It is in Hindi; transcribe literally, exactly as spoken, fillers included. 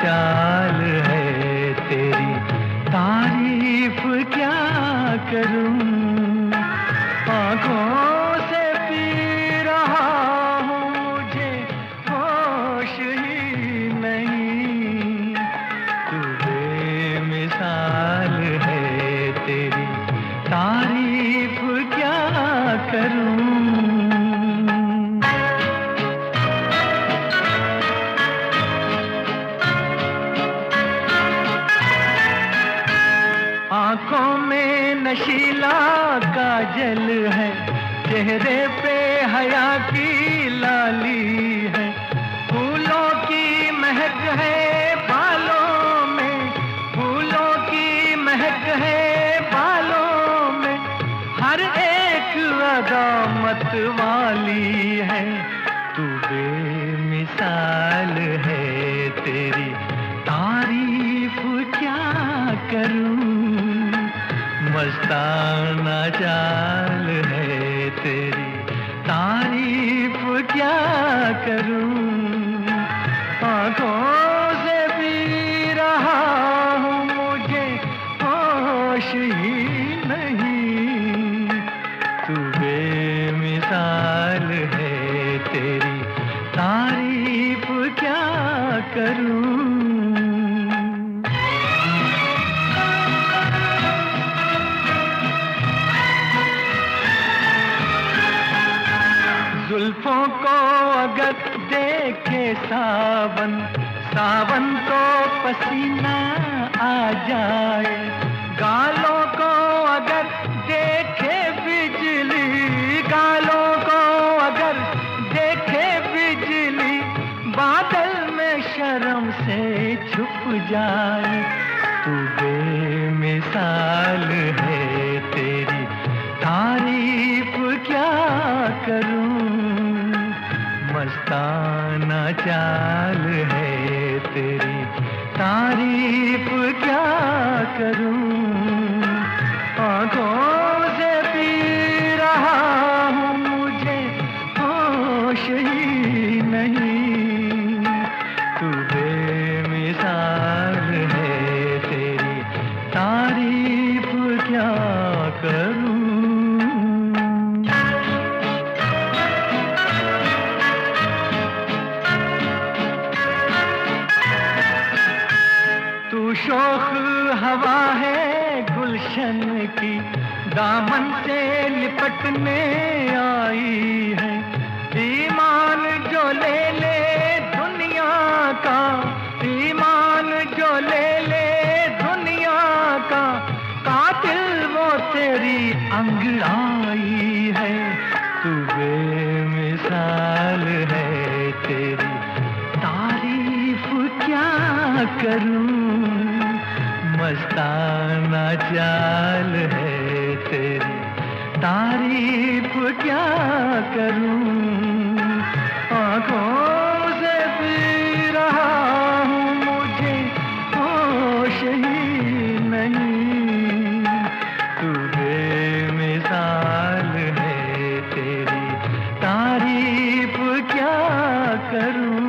चाल है तेरी, तारीफ क्या करूं। आँखों से पी रहा हूँ, मुझे होश ही नहीं। तू बेमिसाल है तेरी, तारीफ क्या करूं। आँखों में नशीला काजल है, चेहरे पे हया की लाली है। फूलों की महक है बालों में, फूलों की महक है बालों में। हर एक अदा मत वाली है। तू बेमिसाल है तेरी, तारीफ क्या करूं। मस्ताना चाल है तेरी, तारीफ क्या करूं। आँखों से पी रहा हूँ, मुझे होश ही नहीं। तू बेमिसाल है तेरी, तारीफ क्या करूं। जुल्फों को अगर देखे सावन, सावन को पसीना आ जाए। गालों को अगर देखे बिजली, गालों को अगर देखे बिजली। बादल में शर्म से छुप जाए। तू बेमिसाल है तेरी, तारीफ क्या करूं। मस्ताना चाल है तेरी, तारीफ क्या करूं। आँखों से पी रहा हूँ, मुझे होश ही नहीं। तू बेमिसाल है तेरी, तारीफ क्या करूं। तू शोख हवा है गुलशन की, दामन से लिपटने आई है। ईमान जो ले ले दुनिया का, ईमान जो ले ले दुनिया का। कातिल वो तेरी अंगड़ाई है। तू बेमिसाल है तेरी, तारीफ क्या करूं। मस्ताना चाल है तेरी, तारीफ क्या करूं। आँखों से पी रहा हूँ, मुझे होश ही नहीं। तू बेमिसाल है तेरी, तारीफ क्या करूं।